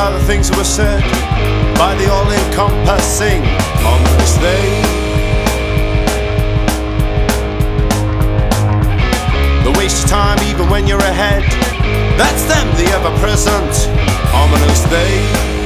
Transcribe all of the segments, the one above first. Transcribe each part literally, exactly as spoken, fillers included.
by the things that were said, by the all-encompassing ominous they. The waste of time even when you're ahead, that's them, the ever-present ominous they.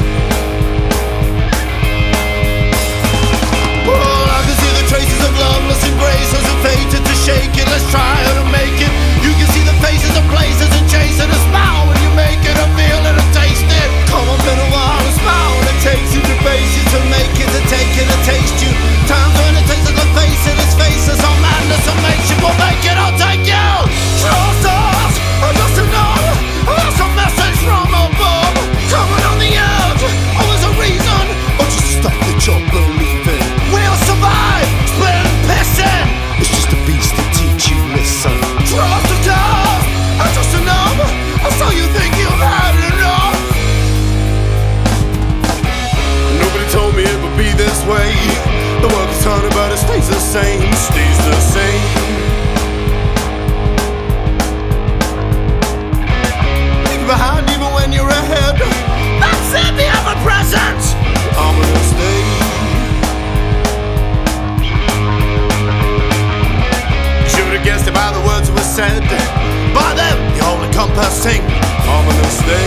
Well, I can see the traces of loveless embraces and fated to shake it. Let's try to make it. You can see the faces of places and chasing a smile when you make it, a feel it, a taste it. Come on, been a while, a smile when it takes you to base you, to make it, to take it, to taste you. Times when it takes us to face it, its faces on madness and makes you. We'll make it, I'll take you. Trust us, or just to know that's a message from above. Coming on the edge, oh, there's a reason, or just stuff that you're believing. We'll survive, split and pissing. It's just a beast to teach you, listen. Trust the cause, or just enough, or so you think you've had enough. Nobody told me it would be this way. The world is turning but it stays the same, stays the same. Behind even when you're ahead, that's it, the ever-present ominous day. Should have guessed it by the words that were said, by them, the all-encompassing ominous day.